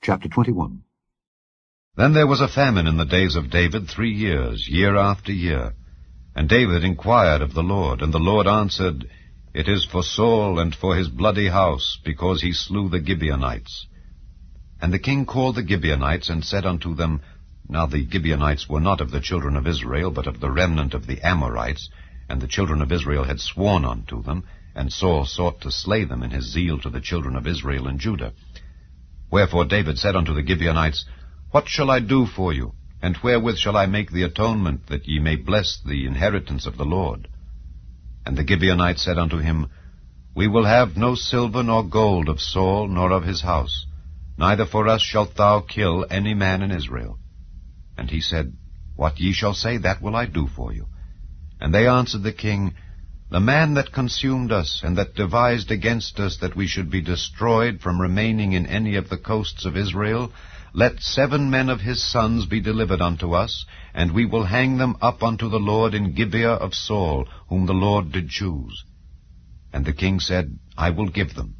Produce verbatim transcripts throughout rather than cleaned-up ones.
Chapter twenty-one. Then there was a famine in the days of David three years, year after year. And David inquired of the Lord, and the Lord answered, It is for Saul and for his bloody house, because he slew the Gibeonites. And the king called the Gibeonites, and said unto them, Now the Gibeonites were not of the children of Israel, but of the remnant of the Amorites, and the children of Israel had sworn unto them, and Saul sought to slay them in his zeal to the children of Israel and Judah. Wherefore David said unto the Gibeonites, What shall I do for you? And wherewith shall I make the atonement, that ye may bless the inheritance of the Lord? And the Gibeonites said unto him, We will have no silver nor gold of Saul, nor of his house, neither for us shalt thou kill any man in Israel. And he said, What ye shall say, that will I do for you. And they answered the king, The man that consumed us, and that devised against us that we should be destroyed from remaining in any of the coasts of Israel, let seven men of his sons be delivered unto us, and we will hang them up unto the Lord in Gibeah of Saul, whom the Lord did choose. And the king said, I will give them.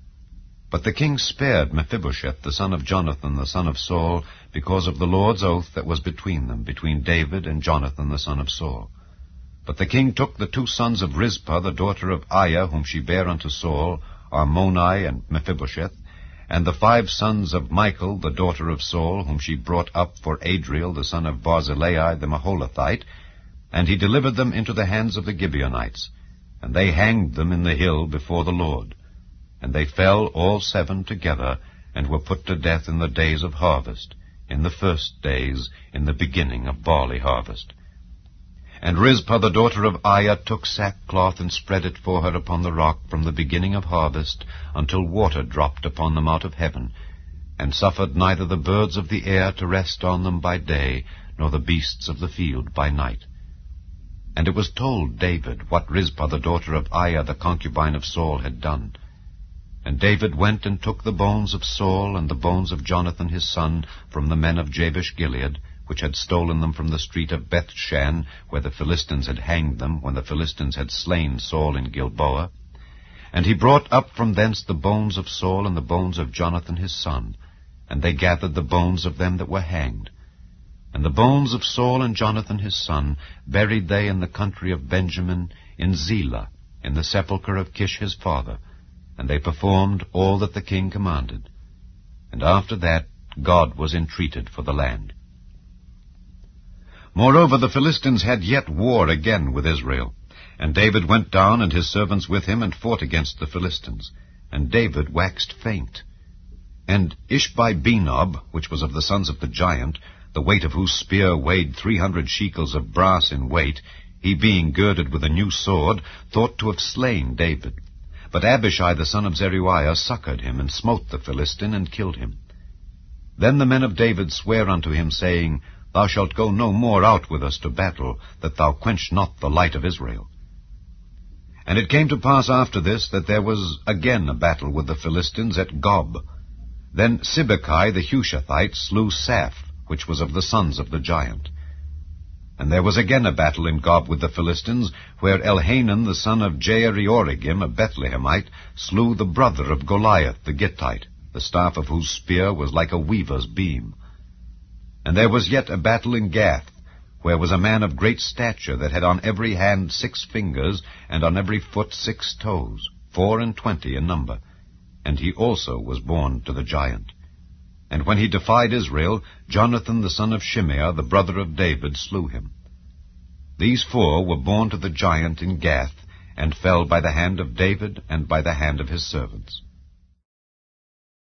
But the king spared Mephibosheth, the son of Jonathan, the son of Saul, because of the Lord's oath that was between them, between David and Jonathan, the son of Saul. But the king took the two sons of Rizpah, the daughter of Aiah, whom she bare unto Saul, Armoni and Mephibosheth, and the five sons of Michal, the daughter of Saul, whom she brought up for Adriel, the son of Barzillai the Maholathite, and he delivered them into the hands of the Gibeonites, and they hanged them in the hill before the Lord. And they fell all seven together, and were put to death in the days of harvest, in the first days, in the beginning of barley harvest. And Rizpah the daughter of Aiah took sackcloth, and spread it for her upon the rock from the beginning of harvest, until water dropped upon them out of heaven, and suffered neither the birds of the air to rest on them by day, nor the beasts of the field by night. And it was told David what Rizpah the daughter of Aiah the concubine of Saul had done. And David went and took the bones of Saul and the bones of Jonathan his son from the men of Jabesh-Gilead, which had stolen them from the street of Bethshan, where the Philistines had hanged them, when the Philistines had slain Saul in Gilboa. And he brought up from thence the bones of Saul and the bones of Jonathan his son, and they gathered the bones of them that were hanged. And the bones of Saul and Jonathan his son buried they in the country of Benjamin, in Zelah, in the sepulchre of Kish his father, and they performed all that the king commanded. And after that God was entreated for the land. Moreover, the Philistines had yet war again with Israel. And David went down, and his servants with him, and fought against the Philistines. And David waxed faint. And Ishbi-Benob, which was of the sons of the giant, the weight of whose spear weighed three hundred shekels of brass in weight, he being girded with a new sword, thought to have slain David. But Abishai the son of Zeruiah succored him, and smote the Philistine, and killed him. Then the men of David sware unto him, saying, Thou shalt go no more out with us to battle, that thou quench not the light of Israel. And it came to pass after this, that there was again a battle with the Philistines at Gob. Then Sibbecai the Hushathite slew Saph, which was of the sons of the giant. And there was again a battle in Gob with the Philistines, where Elhanan the son of Jaare-Oregim, a Bethlehemite, slew the brother of Goliath the Gittite, the staff of whose spear was like a weaver's beam. And there was yet a battle in Gath, where was a man of great stature, that had on every hand six fingers, and on every foot six toes, four and twenty in number. And he also was born to the giant. And when he defied Israel, Jonathan the son of Shimeah, the brother of David, slew him. These four were born to the giant in Gath, and fell by the hand of David and by the hand of his servants.